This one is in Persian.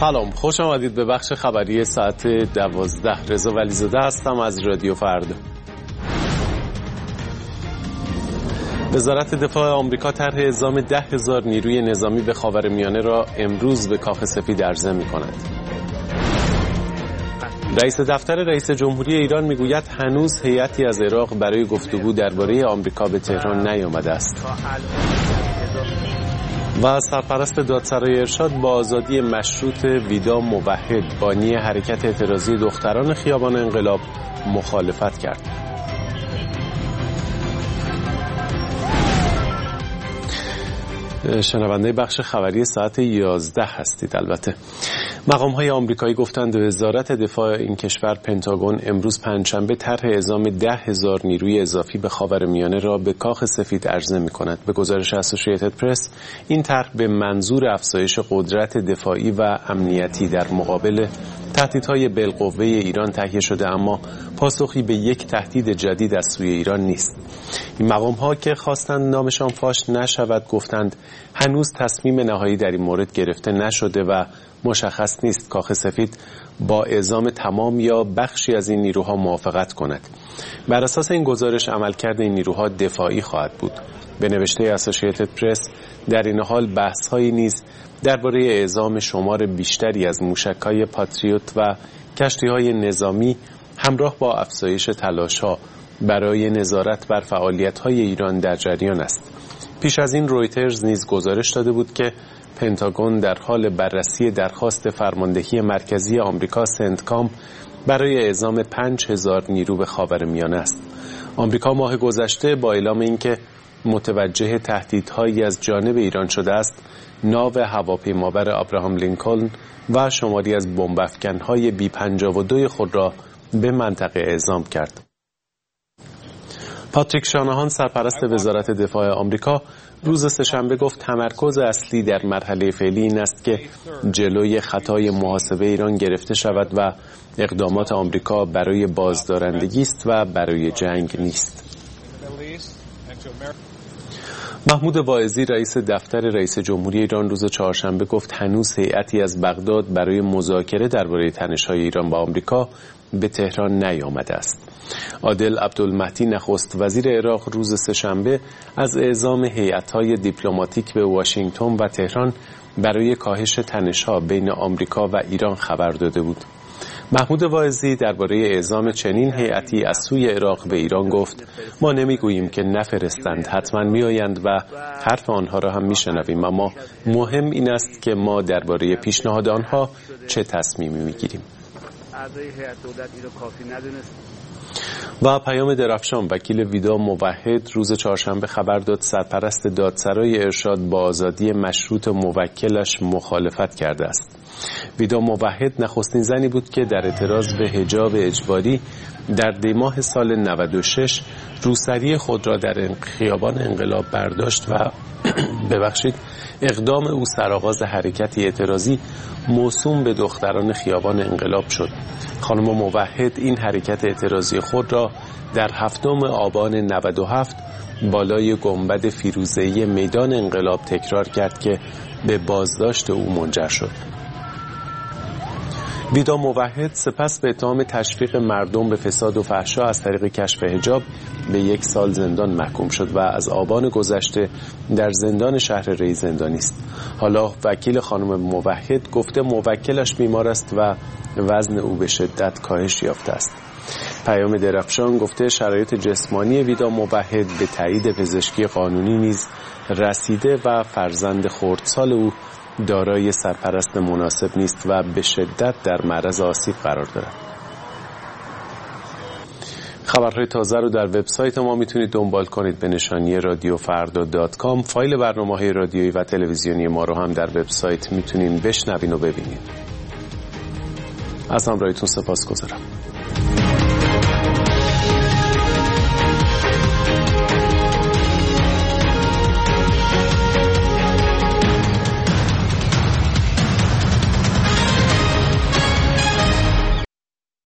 سلام، خوش آمدید به بخش خبری ساعت 12. رضا ولیزاده هستم از رادیو فردا. وزارت دفاع آمریکا طرح اعزام 10,000 نیروی نظامی به خاورمیانه را امروز به کاخ سفید عرضه می‌کند. رئیس دفتر رئیس جمهوری ایران میگوید هنوز هیئتی از عراق برای گفتگو درباره آمریکا به تهران نیامده است. و سرپرست دادسرای ارشاد با آزادی مشروط ویدا موحد بانی حرکت اعتراضی دختران خیابان انقلاب مخالفت کرد. شنونده بخش خبری ساعت 11 هستید. البته مقام‌های آمریکایی گفتند وزارت دفاع این کشور پنتاگون امروز پنجشنبه طرح اعزام 10,000 نیروی اضافی به خاورمیانه را به کاخ سفید عرضه می‌کند. به گزارش اسوسییتد پرس این طرح به منظور افزایش قدرت دفاعی و امنیتی در مقابل تهدیدهای بالقوه ایران تهیه شده، اما پاسخی به یک تهدید جدید از سوی ایران نیست. این مقام‌ها که خواستند نامشان فاش نشود گفتند هنوز تصمیم نهایی در این مورد گرفته نشده و مشخص نیست کاخ سفید با اعزام تمام یا بخشی از این نیروها موافقت کند. بر اساس این گزارش عملکرد این نیروها دفاعی خواهد بود. به نوشته اسوسییتد پرس در این حال بحث‌هایی نیز درباره اعزام شمار بیشتری از موشک‌های پاتریوت و کشتی‌های نظامی همراه با افزایش تلاش‌ها برای نظارت بر فعالیت‌های ایران در جریان است. پیش از این رویترز نیز گزارش داده بود که پنتاگون در حال بررسی درخواست فرماندهی مرکزی آمریکا سنتکام برای اعزام 5,000 نیرو به خاورمیانه است. آمریکا ماه گذشته با اعلام اینکه متوجه تهدیدهایی از جانب ایران شده است، ناو هواپیمابر ابراهام لینکلن و شماری از بمب‌افکن‌های B-52 خود را به منطقه اعزام کرد. پاتریک شاناهان سرپرست وزارت دفاع آمریکا روز سه‌شنبه گفت تمرکز اصلی در مرحله فعلی این است که جلوی خطای محاسبه ایران گرفته شود و اقدامات آمریکا برای بازدارندگی است و برای جنگ نیست. محمود واعظی رئیس دفتر رئیس جمهوری ایران روز چهارشنبه گفت هنوز هیئتی از بغداد برای مذاکره درباره تنش‌های ایران با آمریکا به تهران نیامده است. عادل عبدالمهدی نخست وزیر عراق روز سه‌شنبه از اعزام هیئت‌های دیپلماتیک به واشنگتن و تهران برای کاهش تنش‌ها بین آمریکا و ایران خبر داده بود. محمود واعظی درباره اعزام چنین هیئتی از سوی عراق به ایران گفت ما نمیگوییم که نفرستند، حتما میآیند و حرف آنها را هم میشنویم، اما مهم این است که ما درباره پیشنهاد آنها چه تصمیمی میگیریم. و پیام درفشان وکیل ویدا موحد روز چهارشنبه خبر داد سرپرست دادسرای ارشاد با آزادی مشروط موکلش مخالفت کرده است. ویدا موحد نخستین زنی بود که در اعتراض به حجاب اجباری در دیماه سال 96 روسری خود را در خیابان انقلاب برداشت و اقدام او سرآغاز حرکتی اعتراضی موسوم به دختران خیابان انقلاب شد. خانم موحد این حرکت اعتراضی خود را در 7 آبان 97 بالای گنبد فیروزه‌ای میدان انقلاب تکرار کرد که به بازداشت او منجر شد. ویدا موحد سپس به اتهام تشویق مردم به فساد و فحشا از طریق کشف حجاب به 1 سال زندان محکوم شد و از آبان گذشته در زندان شهر ری زندانی است. حالا وکیل خانم موحد گفته موکلش بیمار است و وزن او به شدت کاهش یافته است. پیام درفشان گفته شرایط جسمانی ویدا موحد به تایید پزشکی قانونی نیز رسیده و فرزند خردسال او دارای سرپرست مناسب نیست و به شدت در معرض آسیب قرار دارد. خبرهای تازه رو در وبسایت ما میتونید دنبال کنید به نشانی radiofrda.com. فایل برنامه‌های رادیویی و تلویزیونی ما رو هم در وبسایت میتونید بشنوین و ببینید. از همراهیتون سپاسگزارم.